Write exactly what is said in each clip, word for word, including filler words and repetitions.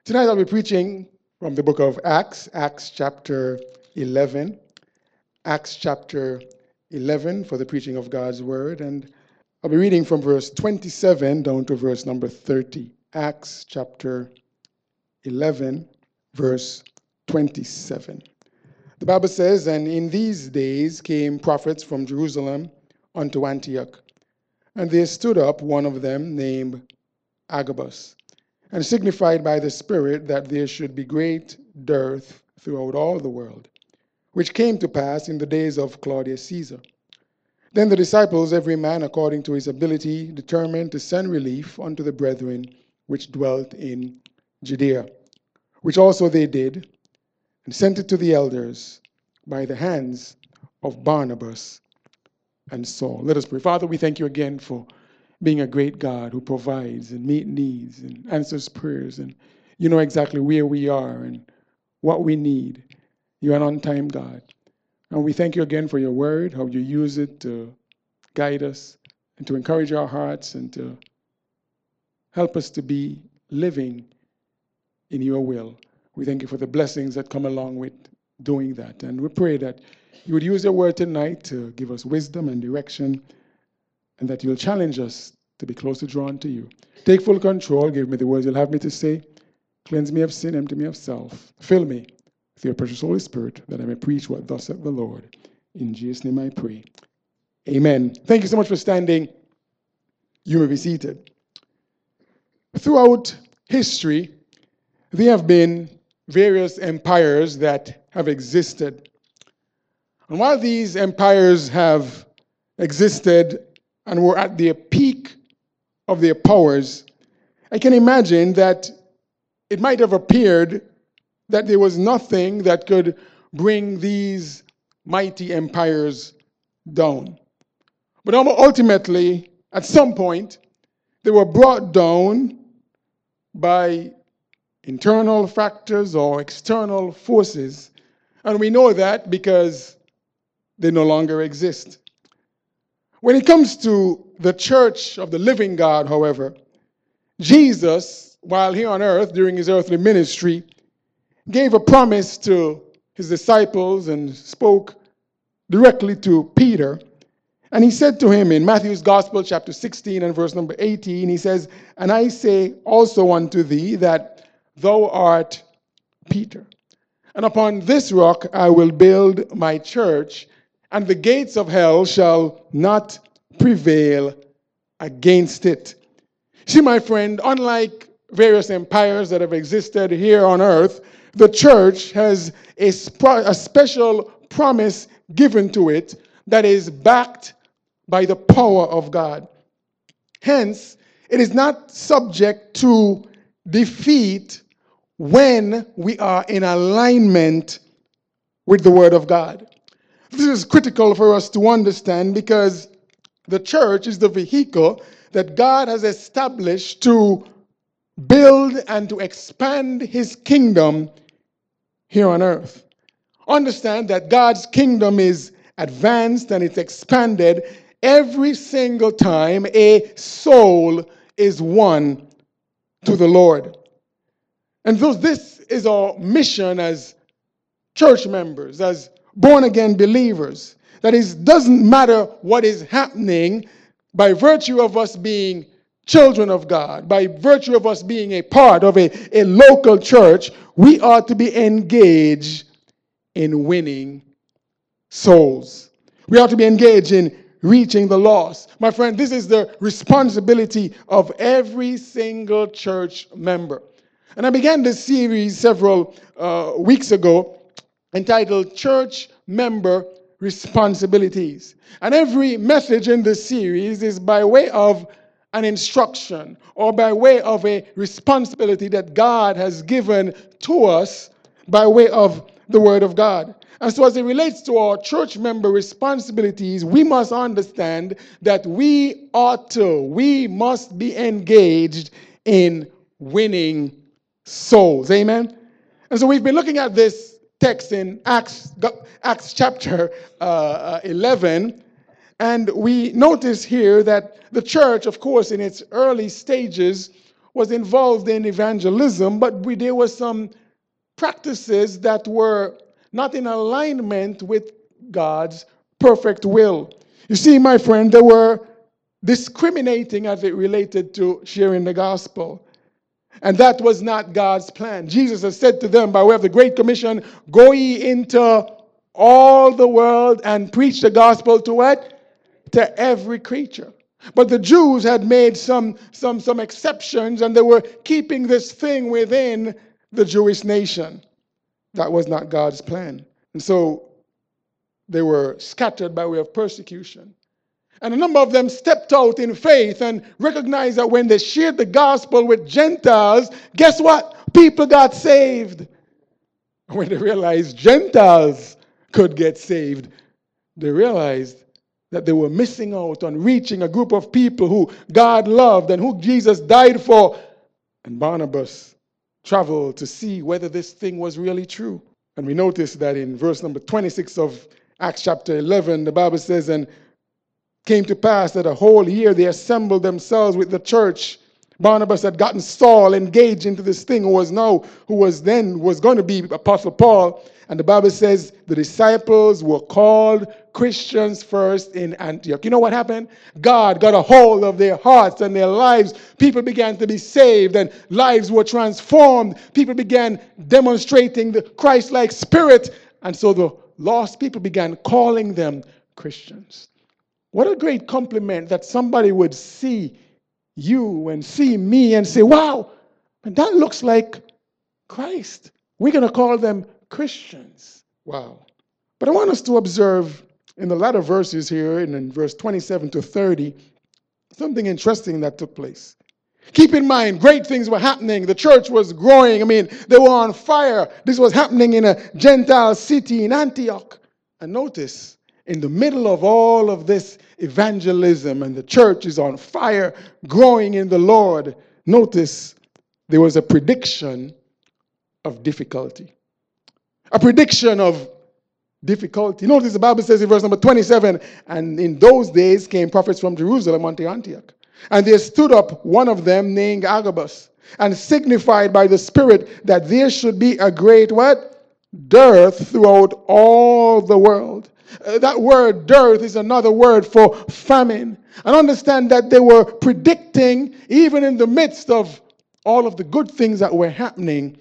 Tonight I'll be preaching from the book of Acts, Acts chapter eleven. Acts chapter eleven for the preaching of God's word. And I'll be reading from verse twenty-seven down to verse number thirty. Acts chapter eleven, verse twenty-seven. The Bible says, "And in these days came prophets from Jerusalem unto Antioch. And there stood up one of them named Agabus, and signified by the Spirit that there should be great dearth throughout all the world, which came to pass in the days of Claudius Caesar. Then the disciples, every man according to his ability, determined to send relief unto the brethren which dwelt in Judea, which also they did, and sent it to the elders by the hands of Barnabas and Saul." Let us pray. Father, we thank you again for being a great God who provides and meets needs and answers prayers. And you know exactly where we are and what we need. You're an on-time God. And we thank you again for your word, how you use it to guide us and to encourage our hearts and to help us to be living in your will. We thank you for the blessings that come along with doing that. And we pray that you would use your word tonight to give us wisdom and direction, and that you'll challenge us to be closer drawn to you. Take full control. Give me the words you'll have me to say. Cleanse me of sin, empty me of self. Fill me with your precious Holy Spirit, that I may preach what thus saith the Lord. In Jesus' name I pray. Amen. Thank you so much for standing. You may be seated. Throughout history, there have been various empires that have existed. And while these empires have existed and were at the peak of their powers, I can imagine that it might have appeared that there was nothing that could bring these mighty empires down. But ultimately, at some point, they were brought down by internal factors or external forces. And we know that because they no longer exist. When it comes to the church of the living God, however, Jesus, while here on earth during his earthly ministry, gave a promise to his disciples and spoke directly to Peter. And he said to him in Matthew's Gospel, chapter sixteen and verse number eighteen, he says, "And I say also unto thee that thou art Peter. And upon this rock I will build my church, and the gates of hell shall not prevail against it." See, my friend, unlike various empires that have existed here on earth, the church has a, sp- a special promise given to it that is backed by the power of God. Hence, it is not subject to defeat when we are in alignment with the Word of God. This is critical for us to understand because the church is the vehicle that God has established to build and to expand his kingdom here on earth. Understand that God's kingdom is advanced and it's expanded every single time a soul is won to the Lord. And so this is our mission as church members, as born-again believers. That is, doesn't matter what is happening, by virtue of us being children of God, by virtue of us being a part of a, a local church, we are to be engaged in winning souls. We are to be engaged in reaching the lost. My friend, this is the responsibility of every single church member. And I began this series several uh, weeks ago entitled Church Member Responsibilities. And every message in this series is by way of an instruction or by way of a responsibility that God has given to us by way of the Word of God. And so as it relates to our church member responsibilities, we must understand that we ought to, we must be engaged in winning souls. Amen? And so we've been looking at this text in Acts, Acts chapter uh, eleven, and we notice here that the church, of course, in its early stages, was involved in evangelism, but we, there were some practices that were not in alignment with God's perfect will. You see, my friend, they were discriminating as it related to sharing the gospel. And that was not God's plan. Jesus has said to them by way of the Great Commission, go ye into all the world and preach the gospel to what? To every creature. But the Jews had made some, some, some exceptions, and they were keeping this thing within the Jewish nation. That was not God's plan. And so they were scattered by way of persecution. And a number of them stepped out in faith and recognized that when they shared the gospel with Gentiles, guess what? People got saved. When they realized Gentiles could get saved, they realized that they were missing out on reaching a group of people who God loved and who Jesus died for. And Barnabas traveled to see whether this thing was really true. And we notice that in verse number twenty-six of Acts chapter eleven, the Bible says, and came to pass that a whole year they assembled themselves with the church. Barnabas had gotten Saul engaged into this thing, who was now, who was then, was going to be Apostle Paul. And the Bible says the disciples were called Christians first in Antioch. You know what happened? God got a hold of their hearts and their lives. People began to be saved and lives were transformed. People began demonstrating the Christ-like spirit. And so the lost people began calling them Christians. What a great compliment that somebody would see you and see me and say, wow, that looks like Christ. We're going to call them Christians. Wow. But I want us to observe in the latter verses here, in, in verse twenty-seven to thirty, something interesting that took place. Keep in mind, great things were happening. The church was growing. I mean, they were on fire. This was happening in a Gentile city in Antioch. And notice, in the middle of all of this evangelism and the church is on fire, growing in the Lord, notice there was a prediction of difficulty. A prediction of difficulty. Notice the Bible says in verse number twenty-seven, and in those days came prophets from Jerusalem unto Antioch. And there stood up one of them named Agabus, and signified by the Spirit that there should be a great what? Dearth throughout all the world. Uh, that word dearth is another word for famine. And understand that they were predicting, even in the midst of all of the good things that were happening,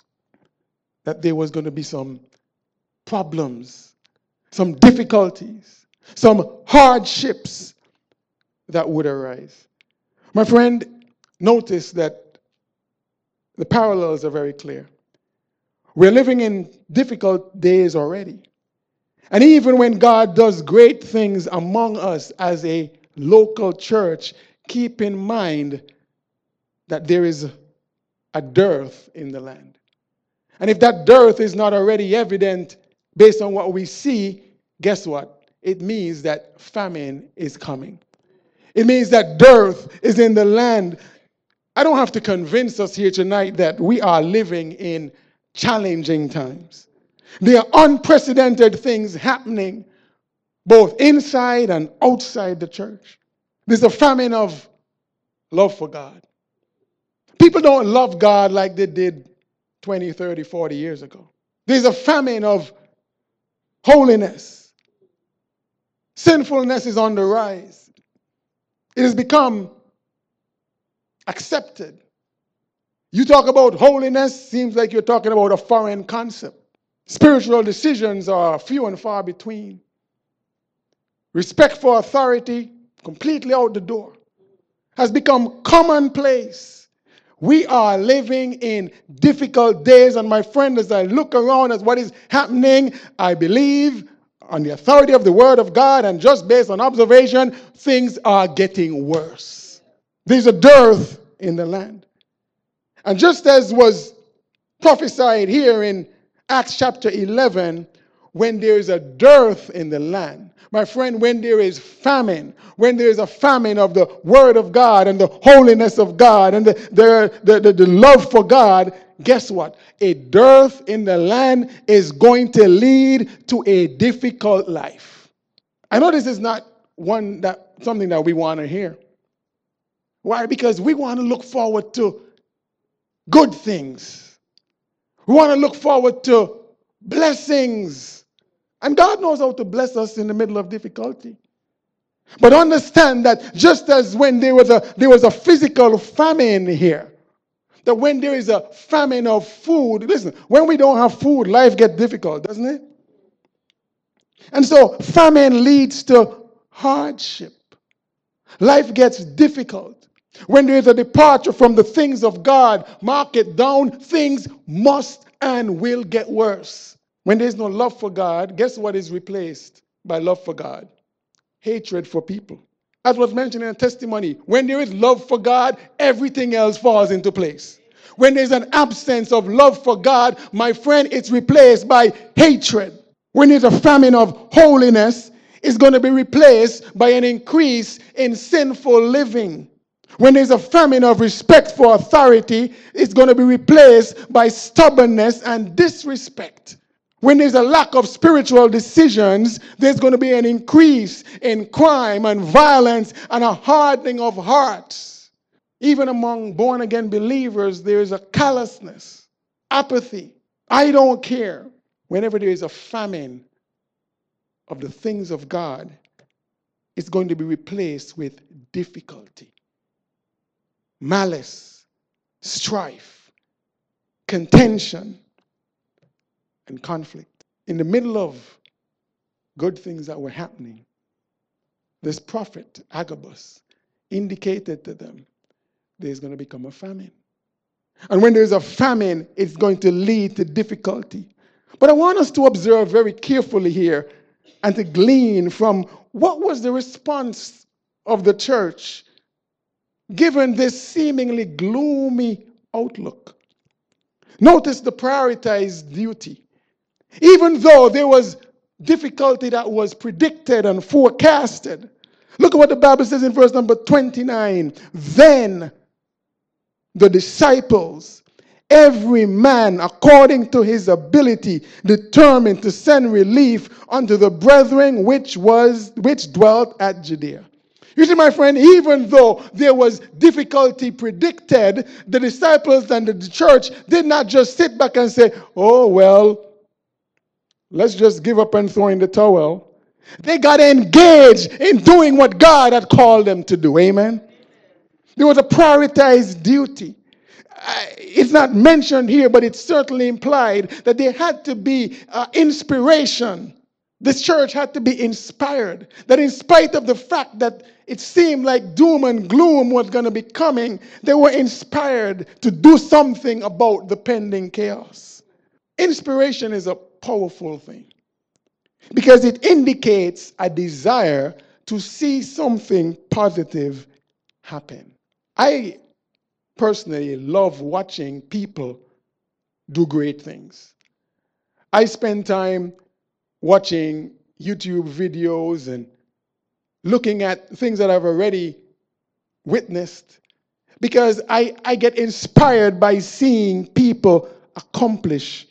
that there was going to be some problems, some difficulties, some hardships that would arise. My friend, notice that the parallels are very clear. We're living in difficult days already. And even when God does great things among us as a local church, keep in mind that there is a dearth in the land. And if that dearth is not already evident based on what we see, guess what? It means that famine is coming. It means that dearth is in the land. I don't have to convince us here tonight that we are living in challenging times. There are unprecedented things happening both inside and outside the church. There's a famine of love for God. People don't love God like they did twenty, thirty, forty years ago. There's a famine of holiness. Sinfulness is on the rise. It has become accepted. You talk about holiness, seems like you're talking about a foreign concept. Spiritual decisions are few and far between. Respect for authority, completely out the door, has become commonplace. We are living in difficult days, and my friend, as I look around at what is happening, I believe on the authority of the Word of God and just based on observation, things are getting worse. There's a dearth in the land. And just as was prophesied here in Acts chapter eleven, when there is a dearth in the land, my friend, when there is famine, when there is a famine of the Word of God and the holiness of God and the, the, the, the, the love for God, guess what? A dearth in the land is going to lead to a difficult life. I know this is not one that something that we want to hear. Why? Because we want to look forward to good things. We want to look forward to blessings. And God knows how to bless us in the middle of difficulty. But understand that just as when there was a there was a physical famine here, that when there is a famine of food, listen, when we don't have food, life gets difficult, doesn't it? And so famine leads to hardship. Life gets difficult. When there is a departure from the things of God, mark it down, things must and will get worse. When there's no love for God, guess what is replaced by love for God? Hatred for people. As was mentioned in a testimony, when there is love for God, everything else falls into place. When there's an absence of love for God, my friend, it's replaced by hatred. When there's a famine of holiness, it's going to be replaced by an increase in sinful living. When there's a famine of respect for authority, it's going to be replaced by stubbornness and disrespect. When there's a lack of spiritual decisions, there's going to be an increase in crime and violence and a hardening of hearts. Even among born-again believers, there is a callousness, apathy. I don't care. Whenever there is a famine of the things of God, it's going to be replaced with difficulty, malice, strife, contention, and conflict. In the middle of good things that were happening, this prophet, Agabus, indicated to them there's going to become a famine. And when there's a famine, it's going to lead to difficulty. But I want us to observe very carefully here and to glean from what was the response of the church given this seemingly gloomy outlook. Notice the prioritized duty. Even though there was difficulty that was predicted and forecasted. Look at what the Bible says in verse number twenty-nine. Then the disciples, every man according to his ability, determined to send relief unto the brethren which was which dwelt at Judea. You see, my friend, even though there was difficulty predicted, the disciples and the church did not just sit back and say, oh, well, let's just give up and throw in the towel. They got engaged in doing what God had called them to do. Amen? There was a prioritized duty. It's not mentioned here, but it's certainly implied that there had to be uh, inspiration. This church had to be inspired. That in spite of the fact that it seemed like doom and gloom was going to be coming, they were inspired to do something about the pending chaos. Inspiration is a powerful thing because it indicates a desire to see something positive happen. I personally love watching people do great things. I spend time watching YouTube videos and looking at things that I've already witnessed because I, I get inspired by seeing people accomplish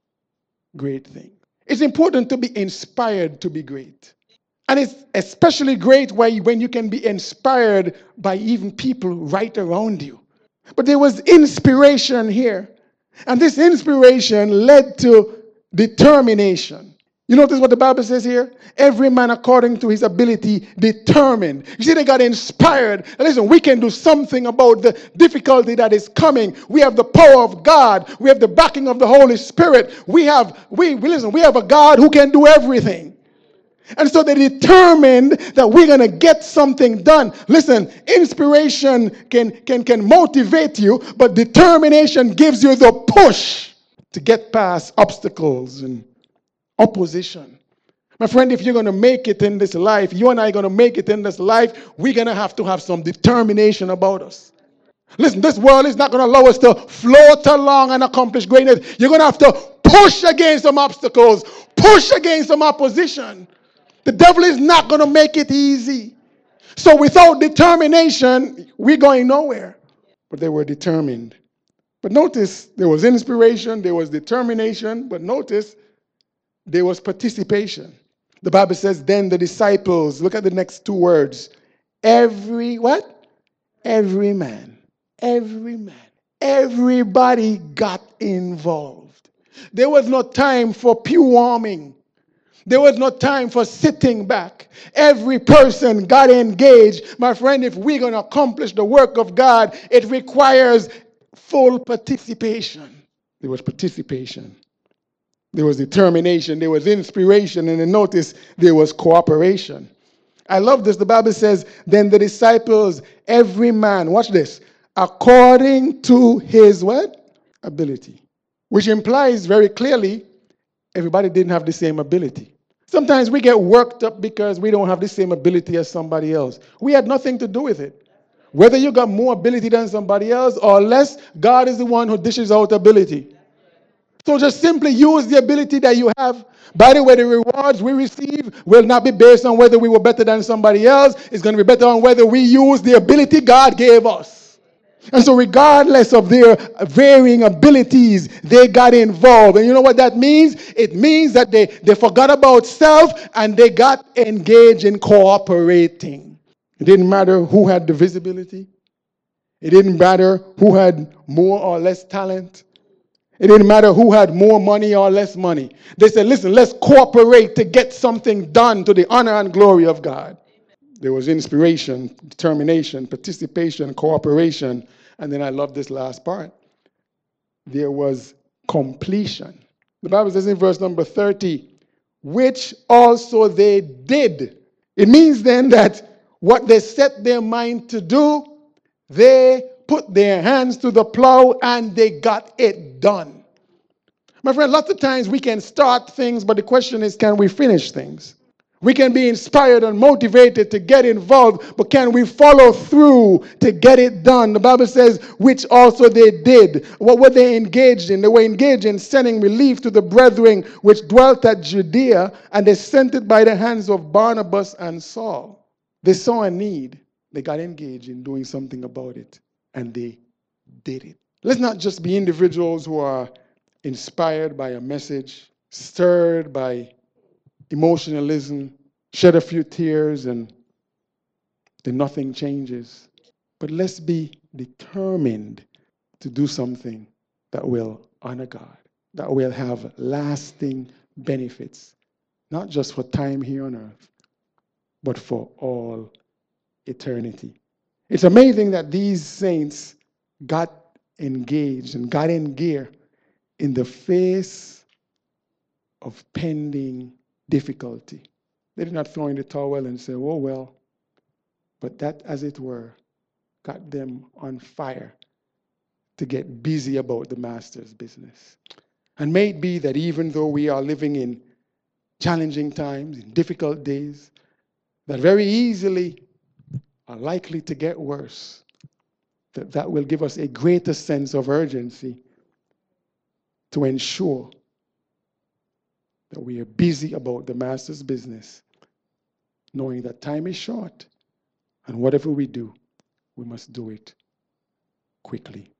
great things. It's important to be inspired to be great. And it's especially great when you can be inspired by even people right around you. But there was inspiration here. And this inspiration led to determination. You notice what the Bible says here? Every man according to his ability determined. You see, they got inspired. Listen, we can do something about the difficulty that is coming. We have the power of God. We have the backing of the Holy Spirit. We have, we, we listen, we have a God who can do everything. And so they determined that we're going to get something done. Listen, inspiration can, can, can motivate you, but determination gives you the push to get past obstacles and opposition. My friend, if you're going to make it in this life, you and I are going to make it in this life, we're going to have to have some determination about us. Listen, this world is not going to allow us to float along and accomplish greatness. You're going to have to push against some obstacles, push against some opposition. The devil is not going to make it easy. So without determination, we're going nowhere. But they were determined. But notice, there was inspiration, there was determination, but notice, there was participation. The Bible says, then the disciples, look at the next two words. Every, what? Every man. Every man. Everybody got involved. There was no time for pew warming. There was no time for sitting back. Every person got engaged. My friend, if we're going to accomplish the work of God, it requires full participation. There was participation. There was determination. There was inspiration. And then notice there was cooperation. I love this. The Bible says, then the disciples, every man, watch this, according to his what? Ability. Which implies very clearly everybody didn't have the same ability. Sometimes we get worked up because we don't have the same ability as somebody else. We had nothing to do with it. Whether you got more ability than somebody else or less, God is the one who dishes out ability. So just simply use the ability that you have. By the way, the rewards we receive will not be based on whether we were better than somebody else. It's going to be better on whether we use the ability God gave us. And so regardless of their varying abilities, they got involved. And you know what that means? It means that they, they forgot about self and they got engaged in cooperating. It didn't matter who had the visibility. It didn't matter who had more or less talent. It didn't matter who had more money or less money. They said, listen, let's cooperate to get something done to the honor and glory of God. There was inspiration, determination, participation, cooperation. And then I love this last part. There was completion. The Bible says in verse number thirty, which also they did. It means then that what they set their mind to do, they put their hands to the plow and they got it done. My friend, lots of times we can start things, but the question is, can we finish things? We can be inspired and motivated to get involved, but can we follow through to get it done? The Bible says, which also they did. What were they engaged in? They were engaged in sending relief to the brethren which dwelt at Judea, and they sent it by the hands of Barnabas and Saul. They saw a need. They got engaged in doing something about it, and they did it. Let's not just be individuals who are inspired by a message, stirred by emotionalism, shed a few tears, and then nothing changes. But let's be determined to do something that will honor God, that will have lasting benefits, not just for time here on earth, but for all eternity. It's amazing that these saints got engaged and got in gear in the face of pending difficulty. They did not throw in the towel and say, oh, well, but that, as it were, got them on fire to get busy about the master's business. And may it be that even though we are living in challenging times, in difficult days, that very easily are likely to get worse, that that will give us a greater sense of urgency to ensure that we are busy about the master's business, knowing that time is short, and whatever we do, we must do it quickly.